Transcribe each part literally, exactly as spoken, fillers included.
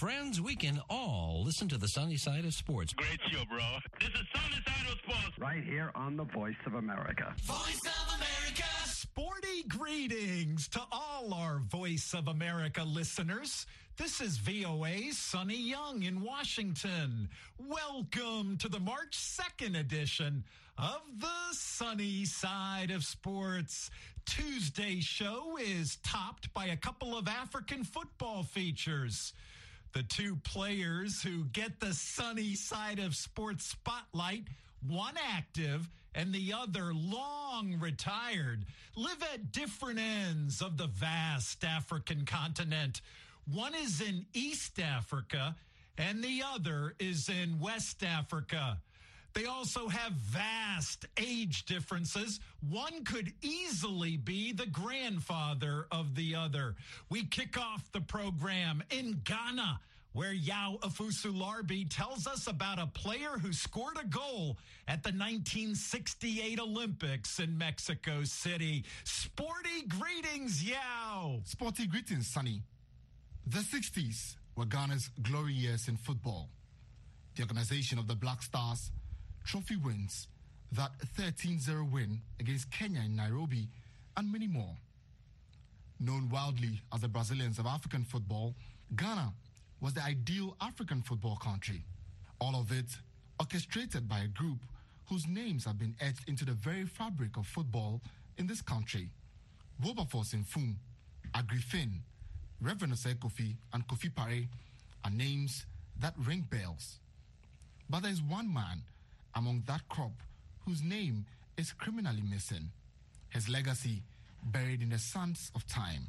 friends, we can all listen to the sunny side of sports. Great show, bro. This is Sunny Side of Sports. Right here on the Voice of America. Voice of America. Sporty greetings to all our Voice of America listeners. This is V O A's Sonny Young in Washington. Welcome to the March second edition of the Sunny Side of Sports. Tuesday's show is topped by a couple of African football features. The two players who get the Sunny Side of Sports spotlight, one active and the other long retired, live at different ends of the vast African continent. One is in East Africa and the other is in West Africa. They also have vast age differences. One could easily be the grandfather of the other. We kick off the program in Ghana, where Yao Afusu-Larbi tells us about a player who scored a goal at the nineteen sixty-eight Olympics in Mexico City. Sporty greetings, Yao. Sporty greetings, Sonny. The sixties were Ghana's glory years in football. The organization of the Black Stars, trophy wins, that thirteen zero win against Kenya in Nairobi, and many more. Known wildly as the Brazilians of African football, Ghana was the ideal African football country. All of it orchestrated by a group whose names have been etched into the very fabric of football in this country. Wilberforce Mfum, Agrifin, Reverend Osei Kofi, and Kofi Pare are names that ring bells. But there is one man among that crop whose name is criminally missing, his legacy buried in the sands of time.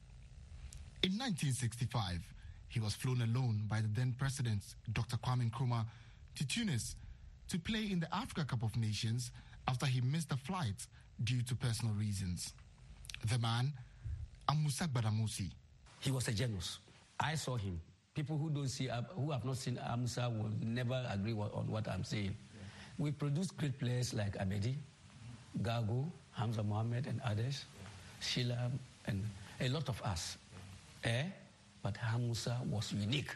In nineteen sixty-five, he was flown alone by the then president, Doctor Kwame Nkrumah, to Tunis to play in the Africa Cup of Nations after he missed the flight due to personal reasons. The man, Amusa Gbadamosi. He was a genius. I saw him. People who don't see, who have not seen Amusa will never agree on what I'm saying. Yeah. We produced great players like Abedi, Gago, Hamza Mohammed, and others, yeah. Sheila, and a lot of us. Yeah. Eh? But Amusa was unique.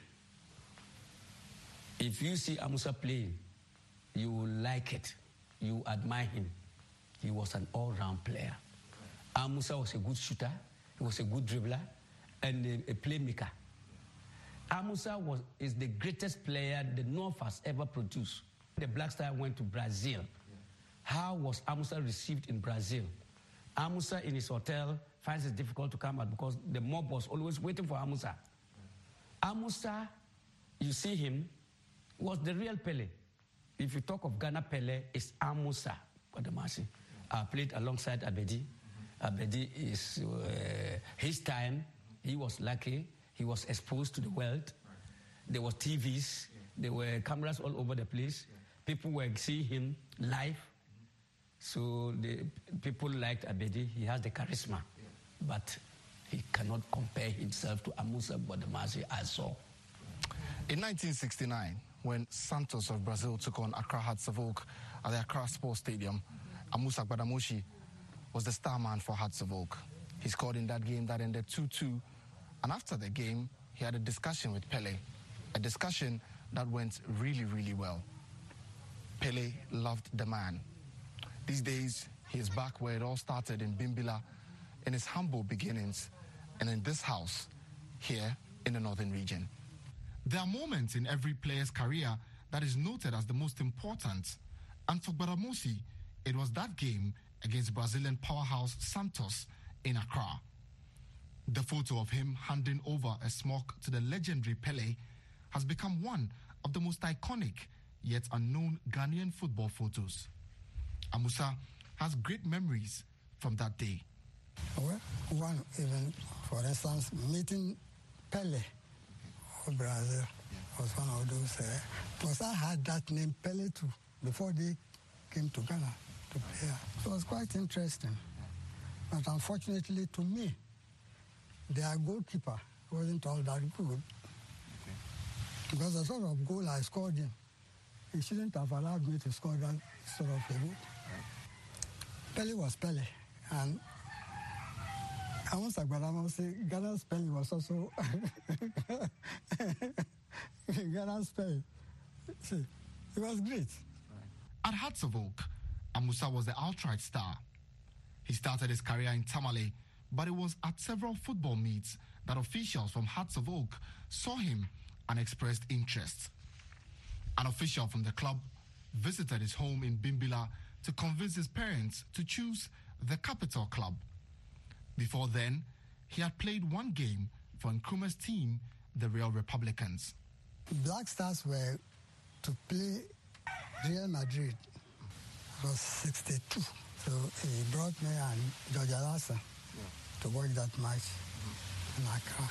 If you see Amusa playing, you will like it. You admire him. He was an all-round player. Amusa was a good shooter. He was a good dribbler and a, a playmaker. Amusa was, is the greatest player the North has ever produced. The Black Star went to Brazil. How was Amusa received in Brazil? Amusa in his hotel finds it difficult to come out because the mob was always waiting for Amusa. Amusa, you see him, was the real Pele. If you talk of Ghana Pele, it's Amusa. Gbadamosi. I played alongside Abedi. Abedi is uh, his time. He was lucky. He was exposed to the world. There were T Vs. There were cameras all over the place. People were seeing him live. So the people liked Abedi. He has the charisma. But he cannot compare himself to Amusa Gbadamosi I saw. In nineteen sixty-nine, when Santos of Brazil took on Accra Hearts of Oak at the Accra Sports Stadium, Amusa Gbadamosi was the star man for Hearts of Oak. He scored in that game that ended two two, and after the game, he had a discussion with Pele, a discussion that went really, really well. Pele loved the man. These days, he is back where it all started in Bimbila, in his humble beginnings, and in this house, here in the northern region. There are moments in every player's career that is noted as the most important, and for Gbadamosi, it was that game against Brazilian powerhouse Santos in Accra. The photo of him handing over a smock to the legendary Pele has become one of the most iconic yet unknown Ghanaian football photos. Amusa has great memories from that day. Well, one even, for instance, meeting Pele of Brazil was one of those. Uh, because I had that name Pele too before they came to Ghana to play. So it was quite interesting. But unfortunately to me, their goalkeeper wasn't all that good. Okay. Because the sort of goal I scored in, he shouldn't have allowed me to score that sort of a goal. Pele was Pele, and Musa Gbadamosi, Ghana's spelling was also Ghana's spelling. See, it was great. At Hearts of Oak, Amusa was the outright star. He started his career in Tamale, but it was at several football meets that officials from Hearts of Oak saw him and expressed interest. An official from the club visited his home in Bimbilla to convince his parents to choose the Capital Club. Before then, he had played one game for Nkrumah's team, the Real Republicans. Black Stars were to play Real Madrid. It was sixty-two. So he brought me and George Alassa yeah. to watch that match mm-hmm. in Accra.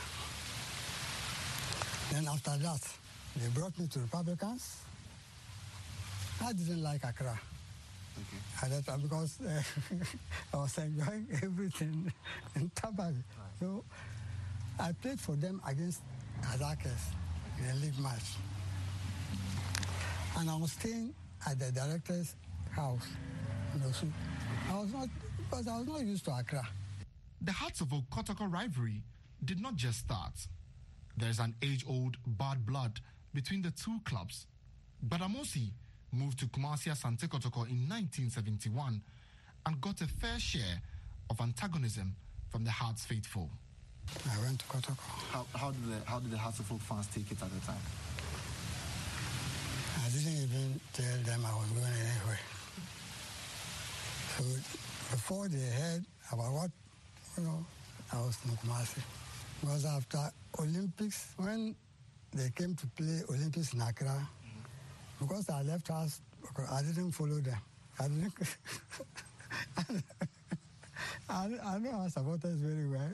Then after that, they brought me to Republicans. I didn't like Accra. Okay. At that time because uh, I was enjoying everything in Tabali. Right. So I played for them against Azakes in a league match. And I was staying at the director's house in Osu. I was not, because I was not used to Accra. The Hearts of Oak Kotoko rivalry did not just start. There's an age-old bad blood between the two clubs. Gbadamosi moved to Kumasi Asante Kotoko in nineteen seventy-one and got a fair share of antagonism from the Hearts faithful. I went to Kotoko. How, how, did the, how did the Hearts of Oak fans take it at the time? I didn't even tell them I was going anywhere. So before they heard about what, you know, I was in Kumasi. It was after Olympics, when they came to play Olympics in Accra, mm-hmm. because I left us, I didn't follow them. I didn't. I, I know our supporters very well.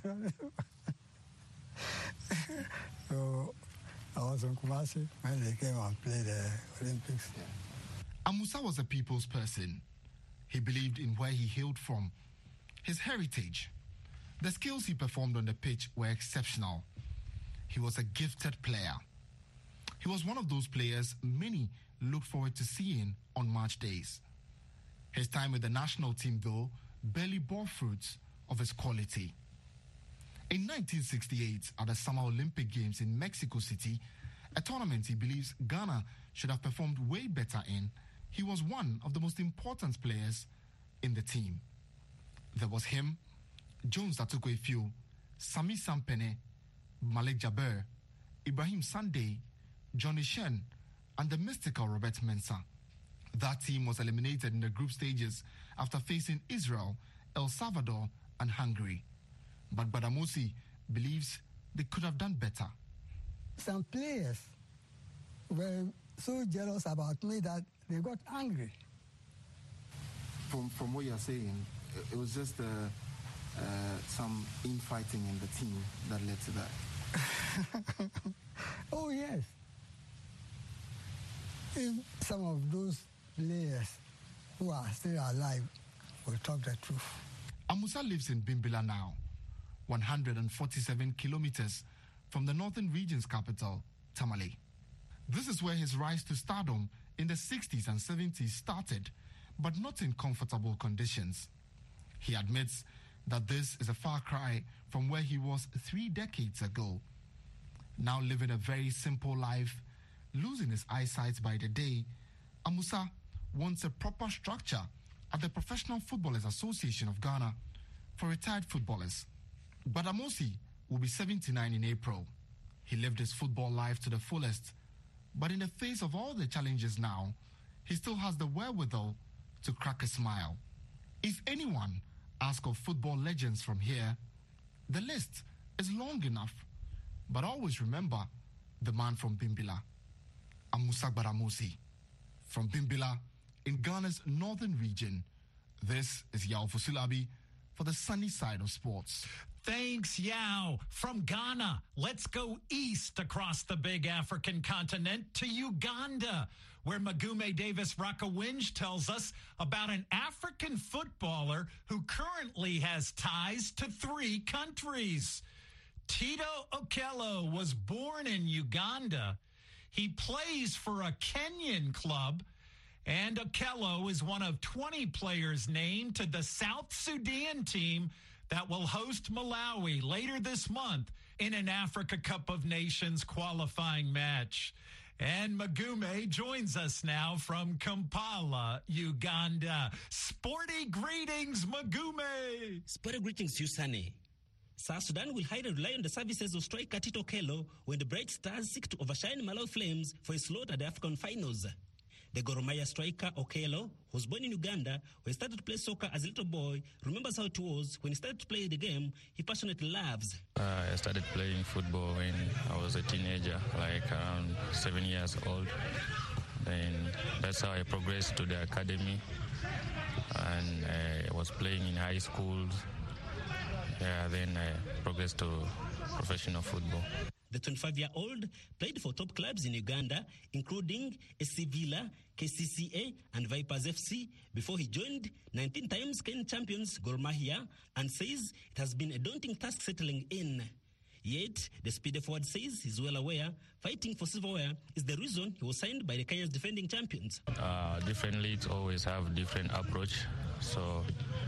So I was in Kumasi when they came and played the Olympics. Yeah. Amusa was a people's person. He believed in where he hailed from, his heritage. The skills he performed on the pitch were exceptional. He was a gifted player. He was one of those players many look forward to seeing on match days. His time with the national team, though, barely bore fruits of his quality. In nineteen sixty-eight, at the Summer Olympic Games in Mexico City, a tournament he believes Ghana should have performed way better in, he was one of the most important players in the team. There was him, Jones Atukwe-Fiu, Sami Sampene, Malik Jaber, Ibrahim Sande, Johnny Shen, and the mystical Robert Mensah. That team was eliminated in the group stages after facing Israel, El Salvador, and Hungary. But Gbadamosi believes they could have done better. Some players were so jealous about me that they got angry. From from what you're saying, it was just uh, uh, some infighting in the team that led to that. Oh, yes. If some of those players who are still alive will talk the truth. Amusa lives in Bimbilla now, one hundred forty-seven kilometers from the northern region's capital, Tamale. This is where his rise to stardom in the sixties and seventies started, but not in comfortable conditions. He admits that this is a far cry from where he was three decades ago. Now living a very simple life, losing his eyesight by the day, Amusa wants a proper structure at the Professional Footballers Association of Ghana for retired footballers. Gbadamosi will be seventy-nine in April. He lived his football life to the fullest, but in the face of all the challenges now, he still has the wherewithal to crack a smile. If anyone asks of football legends from here, the list is long enough. But always remember the man from Bimbilla, Amusa Gbadamosi. From Bimbilla, in Ghana's northern region, this is Yao Fusulabi for the sunny side of sports. Thanks, Yao. From Ghana, let's go east across the big African continent to Uganda, where Magume Davis Rakawinj tells us about an African footballer who currently has ties to three countries. Tito Okello was born in Uganda. He plays for a Kenyan club, and Okello is one of twenty players named to the South Sudan team that will host Malawi later this month in an Africa Cup of Nations qualifying match. And Magume joins us now from Kampala, Uganda. Sporty greetings, Magume. Sporty greetings to you, Sunny. South Sudan will highly rely on the services of striker Tito Okello when the Bright Stars seek to overshine Malawi Flames for a slot at the African finals. The Gor Mahia striker Okello, who was born in Uganda, where he started to play soccer as a little boy, remembers how it was when he started to play the game he passionately loves. Uh, I started playing football when I was a teenager, like around seven years old. Then that's how I progressed to the academy, and uh, I was playing in high schools. Yeah, then I progressed to professional football. The twenty-five-year-old played for top clubs in Uganda, including A C Villa, K C C A, and Vipers F C, before he joined nineteen times Kenyan champions Gor Mahia, and says it has been a daunting task settling in. Yet, the speedy forward says he's well aware fighting for silverware is the reason he was signed by the Kenya's defending champions. Uh, different leagues always have different approach, so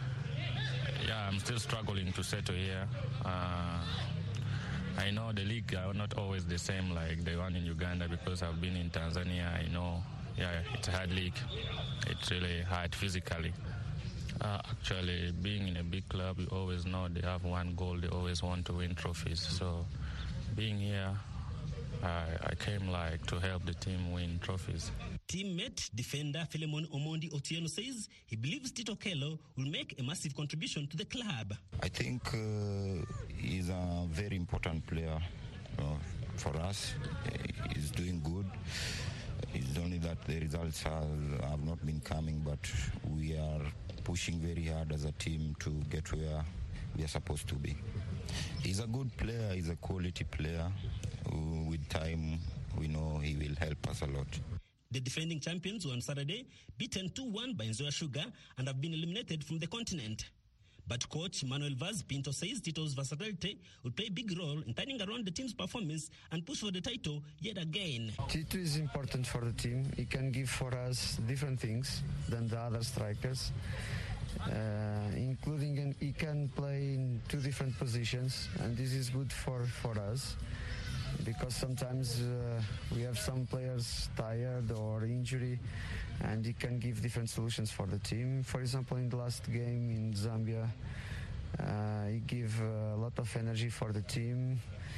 yeah, I'm still struggling to settle here. Uh, I know the league are not always the same like the one in Uganda because I've been in Tanzania. I know, yeah, it's a hard league. It's really hard physically. Uh, actually, being in a big club, you always know they have one goal. They always want to win trophies. So being here, I, I came like to help the team win trophies. Teammate defender Philemon Omondi Otieno says he believes Tito Okello will make a massive contribution to the club. I think uh, he's a very important player uh, for us. He's doing good. It's only that the results are, have not been coming, but we are pushing very hard as a team to get where we are supposed to be. He's a good player. He's a quality player. With time, we know he will help us a lot. The defending champions were on Saturday beaten two one by Nzoia Sugar and have been eliminated from the continent. But coach Manuel Vaz Pinto says Tito's versatility will play a big role in turning around the team's performance and push for the title yet again. Tito is important for the team. He can give for us different things than the other strikers, uh, including an, he can play in two different positions, and this is good for, for us. Because sometimes uh, we have some players tired or injury, and he can give different solutions for the team. For example, in the last game in Zambia, uh, he gave a lot of energy for the team,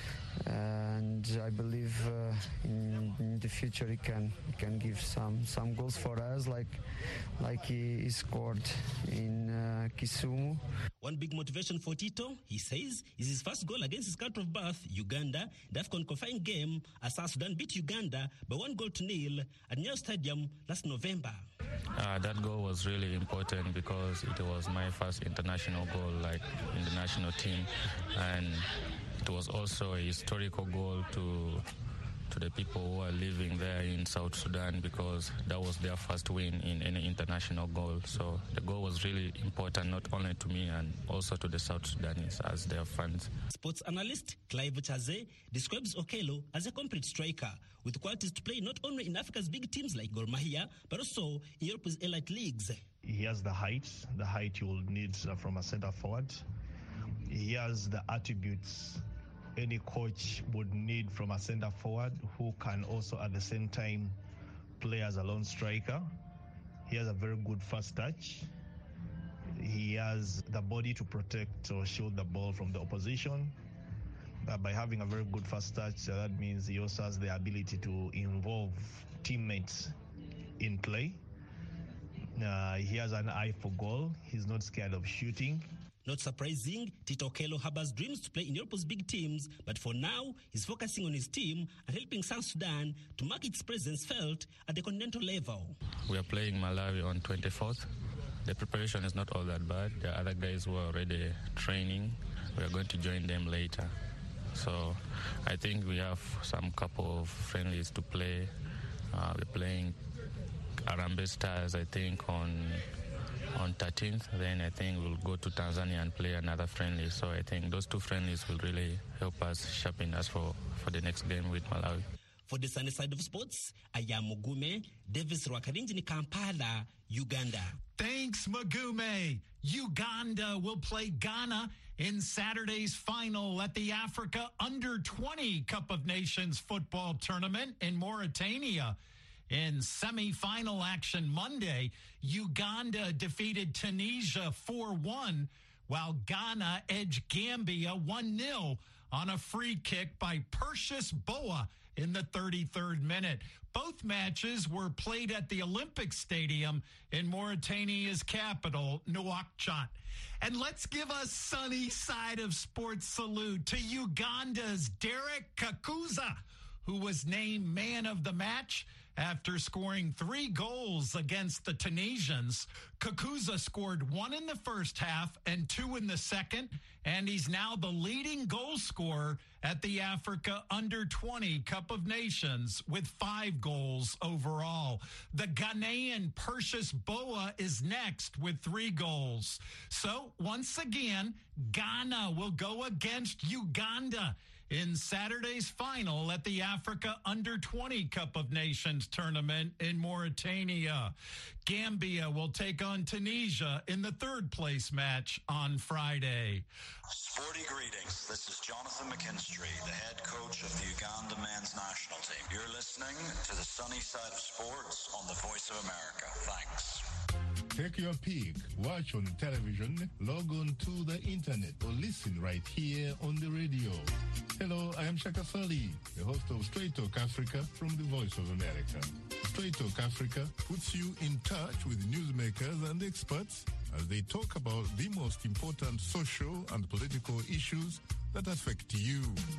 and I believe uh, in, in the future he can he can give some some goals for us, like like he, he scored in uh, Kisumu. One big motivation for Tito, he says, is his first goal against his country of birth, Uganda, the AFCON qualifying game, as South Sudan beat Uganda by one goal to nil at Nyayo Stadium last November. Uh, that goal was really important because it was my first international goal, like in the national team, and it was also a historical goal to to the people who are living there in South Sudan because that was their first win in any international goal. So the goal was really important, not only to me and also to the South Sudanese as their fans. Sports analyst Clive Chaze describes Okello as a complete striker with qualities to play not only in Africa's big teams like Gor Mahia, but also in Europe's elite leagues. He has the height, the height you will need from a centre forward. He has the attributes any coach would need from a centre forward who can also at the same time play as a lone striker. He has a very good first touch. He has the body to protect or shield the ball from the opposition. Uh, by having a very good first touch, uh, that means he also has the ability to involve teammates in play. Uh, he has an eye for goal. He's not scared of shooting. Not surprising, Tito Okello harbors dreams to play in Europe's big teams, but for now, he's focusing on his team and helping South Sudan to mark its presence felt at the continental level. We are playing Malawi on twenty-fourth. The preparation is not all that bad. There are other guys who are already training. We are going to join them later. So I think we have some couple of friendlies to play. Uh, we're playing Harambee Stars, I think, on... on thirteenth, then I think we'll go to Tanzania and play another friendly. So I think those two friendlies will really help us sharpen us for, for the next game with Malawi. For the sunny side of sports, I am Mugume, Davis Rwakarinji, Kampala, Uganda. Thanks, Magume. Uganda will play Ghana in Saturday's final at the Africa Under twenty Cup of Nations football tournament in Mauritania. In semifinal action Monday, Uganda defeated Tunisia four one, while Ghana edged Gambia one nil on a free kick by Perseus Boa in the thirty-third minute. Both matches were played at the Olympic Stadium in Mauritania's capital, Nouakchott. And let's give a sunny side of sports salute to Uganda's Derek Kakuza, who was named man of the match after scoring three goals against the Tunisians. Kakuza scored one in the first half and two in the second, and he's now the leading goal scorer at the Africa Under twenty Cup of Nations with five goals overall. The Ghanaian Perseus Boa is next with three goals. So once again, Ghana will go against Uganda in Saturday's final at the Africa Under twenty Cup of Nations tournament in Mauritania. Gambia will take on Tunisia in the third place match on Friday. Sporty greetings. This is Jonathan McKinstry, the head coach of the Uganda men's national team. You're listening to the sunny side of sports on the Voice of America. Thanks. Take your pick, watch on television, log on to the internet, or listen right here on the radio. Hello, I am Shaka Sali, the host of Straight Talk Africa from the Voice of America. Straight Talk Africa puts you in touch with newsmakers and experts as they talk about the most important social and political issues that affect you.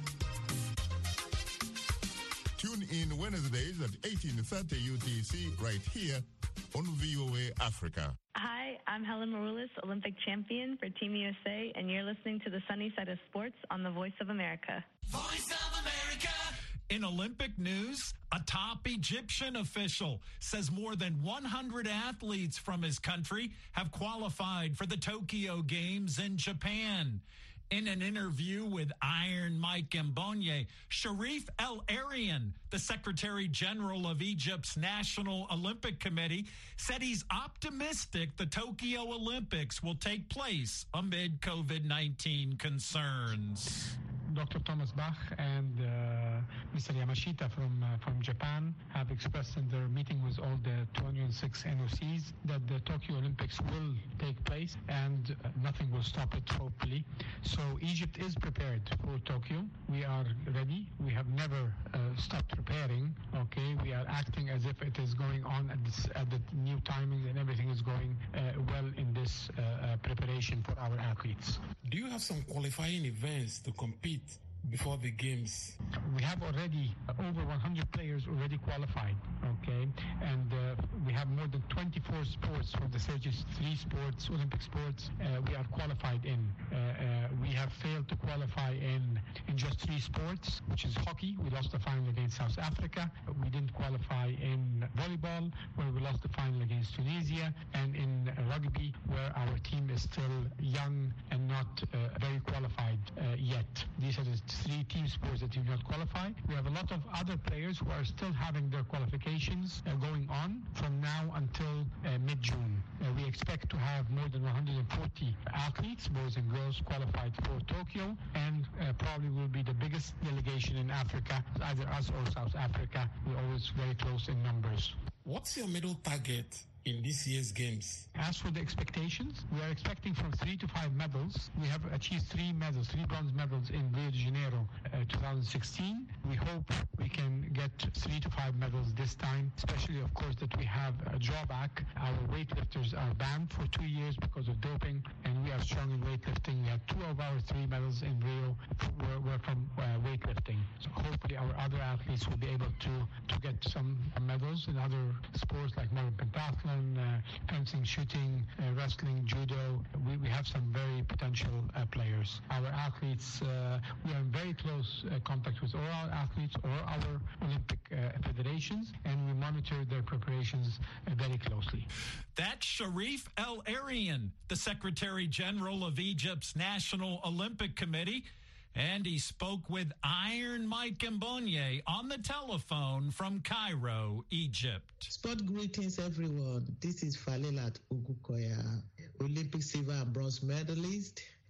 Tune in Wednesdays at eighteen thirty U T C right here on V O A Africa. Hi, I'm Helen Maroulis, Olympic champion for Team U S A, and you're listening to the Sunny Side of Sports on the Voice of America. Voice of America. In Olympic news, a top Egyptian official says more than one hundred athletes from his country have qualified for the Tokyo Games in Japan. In an interview with Iron Mike Mbonye, Sharif El Arian, the Secretary General of Egypt's National Olympic Committee, said he's optimistic the Tokyo Olympics will take place amid COVID nineteen concerns. Doctor Thomas Bach and uh, Mister Yamashita from uh, from Japan have expressed in their meeting with all the two hundred six N O Cs that the Tokyo Olympics will take place and uh, nothing will stop it, hopefully. So Egypt is prepared for Tokyo. We are ready. We have never uh, stopped preparing. Okay, we are acting as if it is going on at, this, at the new timings and everything is going uh, well in this uh, uh, preparation for our athletes. Do you have some qualifying events to compete before the games? We have already over one hundred players already qualified, okay? And uh, we have more than twenty-four sports from the thirty-three sports, Olympic sports, uh, we are qualified in. Uh, uh, we have failed to qualify in, in just three sports, which is hockey. We lost the final against South Africa. We didn't qualify in volleyball, where we lost the final against Tunisia, and in rugby, where our team is still young and not uh, very qualified uh, yet. These are the three team sports that did not qualify. We have a lot of other players who are still having their qualifications uh, going on from now until uh, mid-June. Uh, we expect to have more than one hundred forty athletes, boys and girls, qualified for Tokyo, and uh, probably will be the biggest delegation in Africa, either us or South Africa. We're always very close in numbers. What's your medal target in this year's games? As for the expectations, we are expecting from three to five medals. We have achieved three medals, three bronze medals in Rio de Janeiro uh, twenty sixteen. We hope we can get three to five medals this time, especially, of course, that we have a drawback. Our weightlifters are banned for two years because of doping, and we are strong in weightlifting. We had two of our three medals in Rio were, were from uh, weightlifting. So hopefully our other athletes will be able to, to get some medals in other sports like modern pentathlon, Uh, fencing, shooting, uh, wrestling, judo. We, we have some very potential uh, players. Our athletes, uh, we are in very close uh, contact with all our athletes or our Olympic uh, federations, and we monitor their preparations uh, very closely. That's Sharif El Arian, the Secretary General of Egypt's National Olympic Committee. And he spoke with Iron Mike Mbonye on the telephone from Cairo, Egypt. Sport greetings, everyone. This is Falilat Ugukoya, Olympic silver and bronze medalist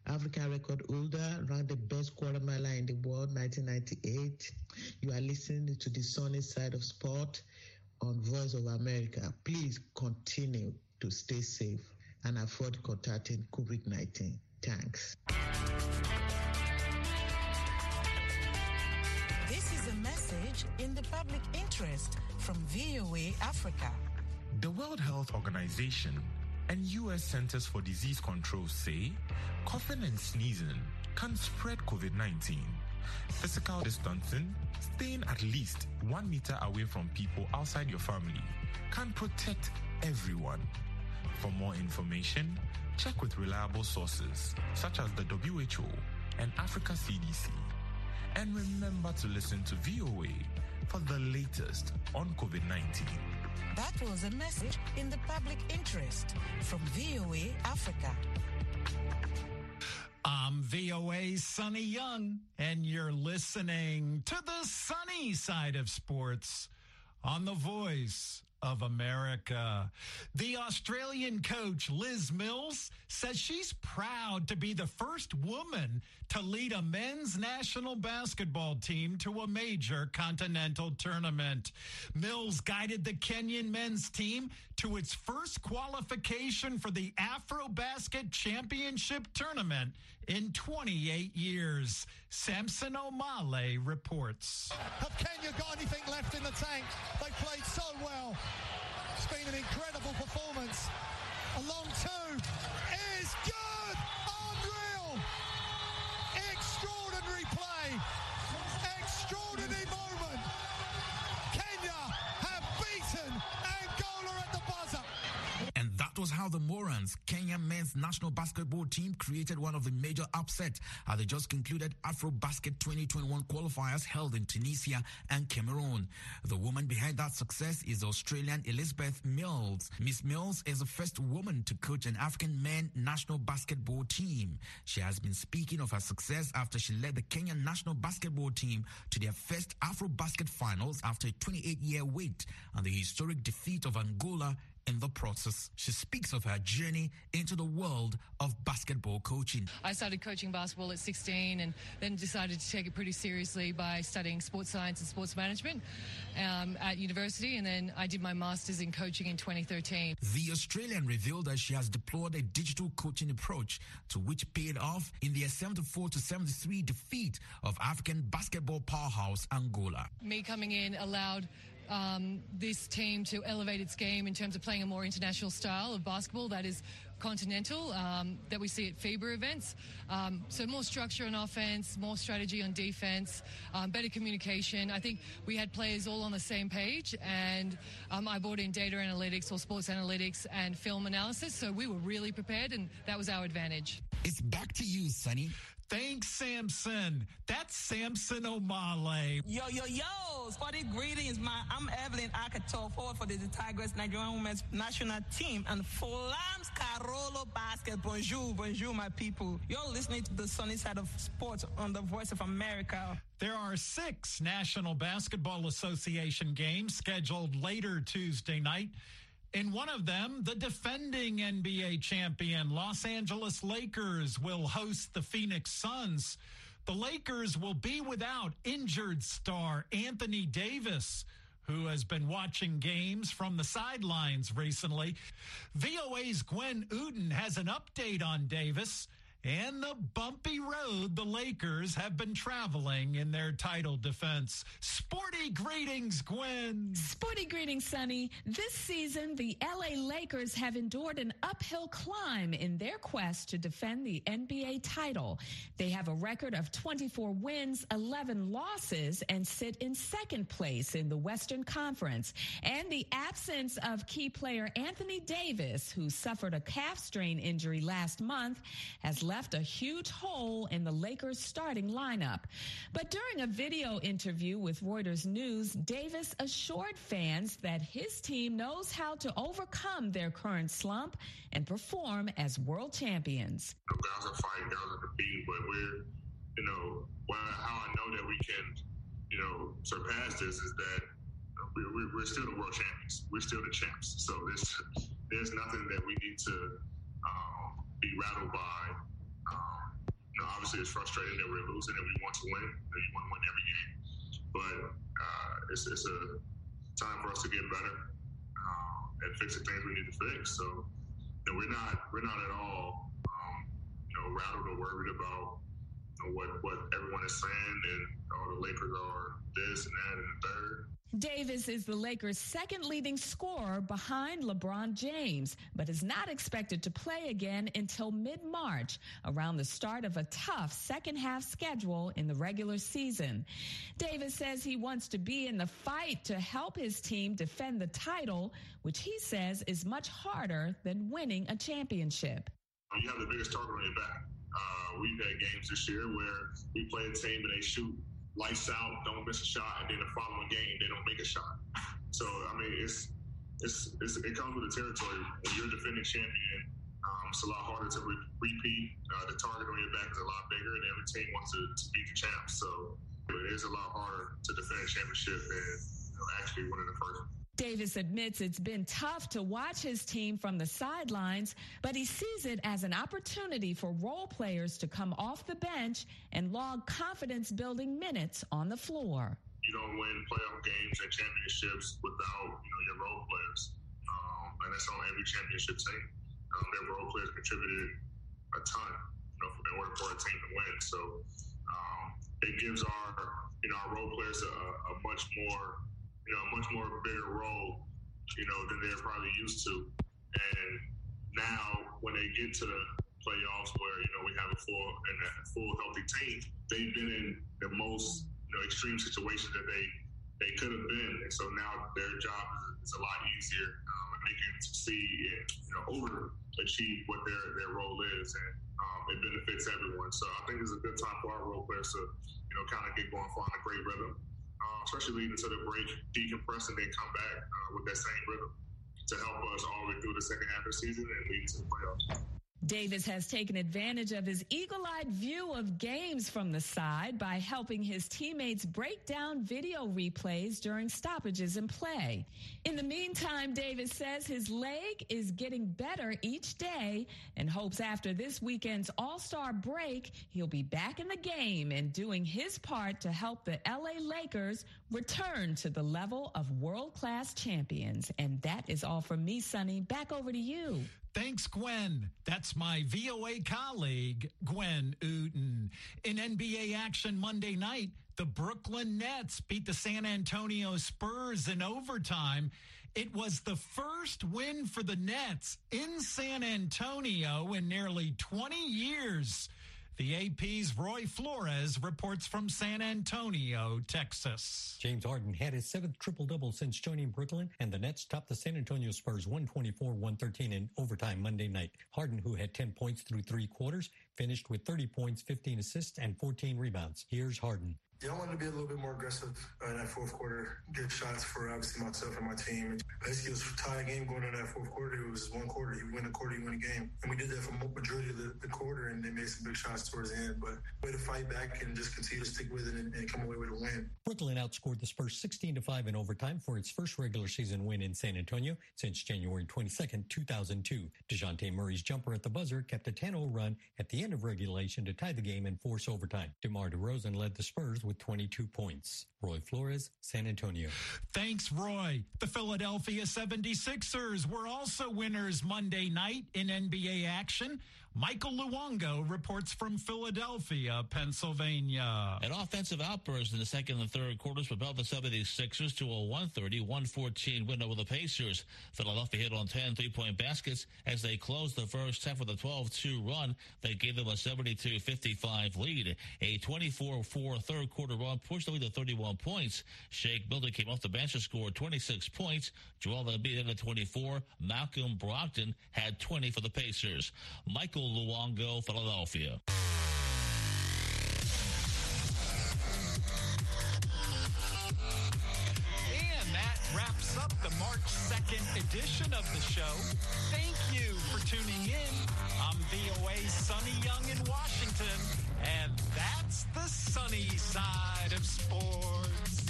African record holder, ranked the best quarter miler in the world, nineteen ninety-eight. You are listening to the sunny side of sport on Voice of America. Please continue to stay safe and avoid contacting COVID nineteen. Thanks. This is a message in the public interest from V O A Africa. The World Health Organization and U S Centers for Disease Control say coughing and sneezing can spread COVID nineteen. Physical distancing, staying at least one meter away from people outside your family, can protect everyone. For more information, check with reliable sources such as the W H O and Africa C D C. And remember to listen to V O A for the latest on COVID nineteen. That was a message in the public interest from V O A Africa. I'm V O A's Sonny Young, and you're listening to the sunny side of sports on the Voice of America. The Australian coach Liz Mills says she's proud to be the first woman to lead a men's national basketball team to a major continental tournament. Mills guided the Kenyan men's team to its first qualification for the AfroBasket Championship Tournament in twenty-eight years. Samson Omale reports. Have Kenya got anything left in the tank? They played so well. It's been an incredible performance. A long two is good. Unreal. Extraordinary play. Extraordinary moment. Kenya have beaten Angola at the buzzer. And that was how the Morans, Kenya men's national basketball team, created one of the major upsets at the just concluded AfroBasket twenty twenty-one qualifiers held in Tunisia and Cameroon. The woman behind that success is Australian Elizabeth Mills. Miss Mills is the first woman to coach an African men national basketball team. She has been speaking of her success after she led the Kenyan national basketball team to their first AfroBasket finals after a twenty-eight year wait and the historic defeat of Angola in the process. She speaks of her journey into the world of basketball coaching. I started coaching basketball at sixteen and then decided to take it pretty seriously by studying sports science and sports management um, at university, and then I did my master's in coaching in twenty thirteen. The Australian revealed that she has deployed a digital coaching approach to which paid off in their seventy-four to seventy-three defeat of African basketball powerhouse Angola. Me coming in allowed Um, this team to elevate its game in terms of playing a more international style of basketball that is continental, um, that we see at FIBA events. Um, so more structure on offense, more strategy on defense, um, better communication. I think we had players all on the same page, and um, I brought in data analytics or sports analytics and film analysis, so we were really prepared, and that was our advantage. It's back to you, Sonny. Thanks, Samson. That's Samson Omale. Yo, yo, yo. Sporty greetings, man. I'm Evelyn Akato, forward for the Tigers Nigerian women's national team and Flams Carolo Basket. Bonjour, bonjour, my people. You're listening to the sunny side of sports on the Voice of America. There are six National Basketball Association games scheduled later Tuesday night. In one of them, the defending N B A champion Los Angeles Lakers will host the Phoenix Suns. The Lakers will be without injured star Anthony Davis, who has been watching games from the sidelines recently. V O A's Gwen Uden has an update on Davis and the bumpy road the Lakers have been traveling in their title defense. Sporty greetings, Gwen. Sporty greetings, Sonny. This season, the L A Lakers have endured an uphill climb in their quest to defend the N B A title. They have a record of twenty-four wins, eleven losses, and sit in second place in the Western Conference. And the absence of key player Anthony Davis, who suffered a calf strain injury last month, has left left a huge hole in the Lakers' starting lineup. But during a video interview with Reuters News, Davis assured fans that his team knows how to overcome their current slump and perform as world champions. The guys are fighting, guys are competing, but we're, you know, well, how I know that we can, you know, surpass this is that we're, we're still the world champions. We're still the champs. So there's, there's nothing that we need to um, be rattled by. Um, you know, obviously it's frustrating that we're losing and we want to win. You want to win every game, but uh, it's, it's a time for us to get better uh, and fix the things we need to fix. So, you know, we're not we're not at all um, you know rattled or worried about you know, what what everyone is saying and all the Lakers are this and that and the third. Davis is the Lakers' second leading scorer behind LeBron James, but is not expected to play again until mid-March, around the start of a tough second-half schedule in the regular season. Davis says he wants to be in the fight to help his team defend the title, which he says is much harder than winning a championship. You have the biggest target on your back. Uh, we've had games this year where we play a team and they shoot lights out, don't miss a shot, and then the following game they don't make a shot. So I mean, it's it's, it's it comes with the territory. When you're a defending champion, um, it's a lot harder to re- repeat. Uh, the target on your back is a lot bigger, and every team wants to, to beat the champs. So it is a lot harder to defend a championship than you know, actually winning the first one. Davis admits it's been tough to watch his team from the sidelines, but he sees it as an opportunity for role players to come off the bench and log confidence-building minutes on the floor. You don't win playoff games and championships without, you know, your role players, um, and that's on every championship team. Um, their role players contributed a ton, you know, in order for a team to win. So um, it gives our, you know, our role players a, a much more you know, a much more bigger role, you know, than they're probably used to. And now when they get to the playoffs where, you know, we have a full and a full healthy team, they've been in the most, you know, extreme situations that they, they could have been. And so now their job is, is a lot easier um, and they can succeed and, you know, overachieve what their, their role is. And um, it benefits everyone. So I think it's a good time for our role players to, you know, kind of get going, find a great rhythm. Uh, especially leading to the break, decompress, and then come back uh, with that same rhythm to help us all the way through the second half of the season and lead to the playoffs. Davis has taken advantage of his eagle-eyed view of games from the side by helping his teammates break down video replays during stoppages in play. In the meantime, Davis says his leg is getting better each day and hopes after this weekend's All-Star break, he'll be back in the game and doing his part to help the L A Lakers return to the level of world-class champions. And that is all from me, Sonny. Back over to you. Thanks, Gwen. That's my V O A colleague, Gwen Uten. In N B A action Monday night, the Brooklyn Nets beat the San Antonio Spurs in overtime. It was the first win for the Nets in San Antonio in nearly twenty years. The A P's Roy Flores reports from San Antonio, Texas. James Harden had his seventh triple-double since joining Brooklyn, and the Nets topped the San Antonio Spurs one twenty-four to one thirteen in overtime Monday night. Harden, who had ten points through three quarters, finished with thirty points, fifteen assists, and fourteen rebounds. Here's Harden. Yeah, I wanted to be a little bit more aggressive uh, in that fourth quarter, get shots for obviously myself and my team. Basically, it was a tie game going into that fourth quarter. It was one quarter. You win a quarter, you win a game. And we did that for the majority of the, the quarter, and they made some big shots towards the end. But way to fight back and just continue to stick with it and, and come away with a win. Brooklyn outscored the Spurs sixteen to five in overtime for its first regular season win in San Antonio since January twenty-second, two thousand two. DeJounte Murray's jumper at the buzzer kept a ten oh run at the end of regulation to tie the game and force overtime. DeMar DeRozan led the Spurs with twenty-two points. Roy Flores, San Antonio. Thanks, Roy. The Philadelphia seventy-sixers were also winners Monday night in N B A action. Michael Luongo reports from Philadelphia, Pennsylvania. An offensive outburst in the second and third quarters propelled the seventy-sixers to a one thirty to one fourteen win over the Pacers. Philadelphia hit on ten three-point baskets as they closed the first half with a twelve two run that gave them a seventy-two fifty-five lead. A twenty-four four third quarter run pushed the lead to thirty-one points. Shake Milton came off the bench and scored twenty-six points. Joel Embiid had twenty-four. Malcolm Brogdon had twenty for the Pacers. Michael Luongo, Philadelphia. And that wraps up the March second edition of the show. Thank you for tuning in. I'm V O A's Sonny Young in Washington, and that's the sunny side of sports.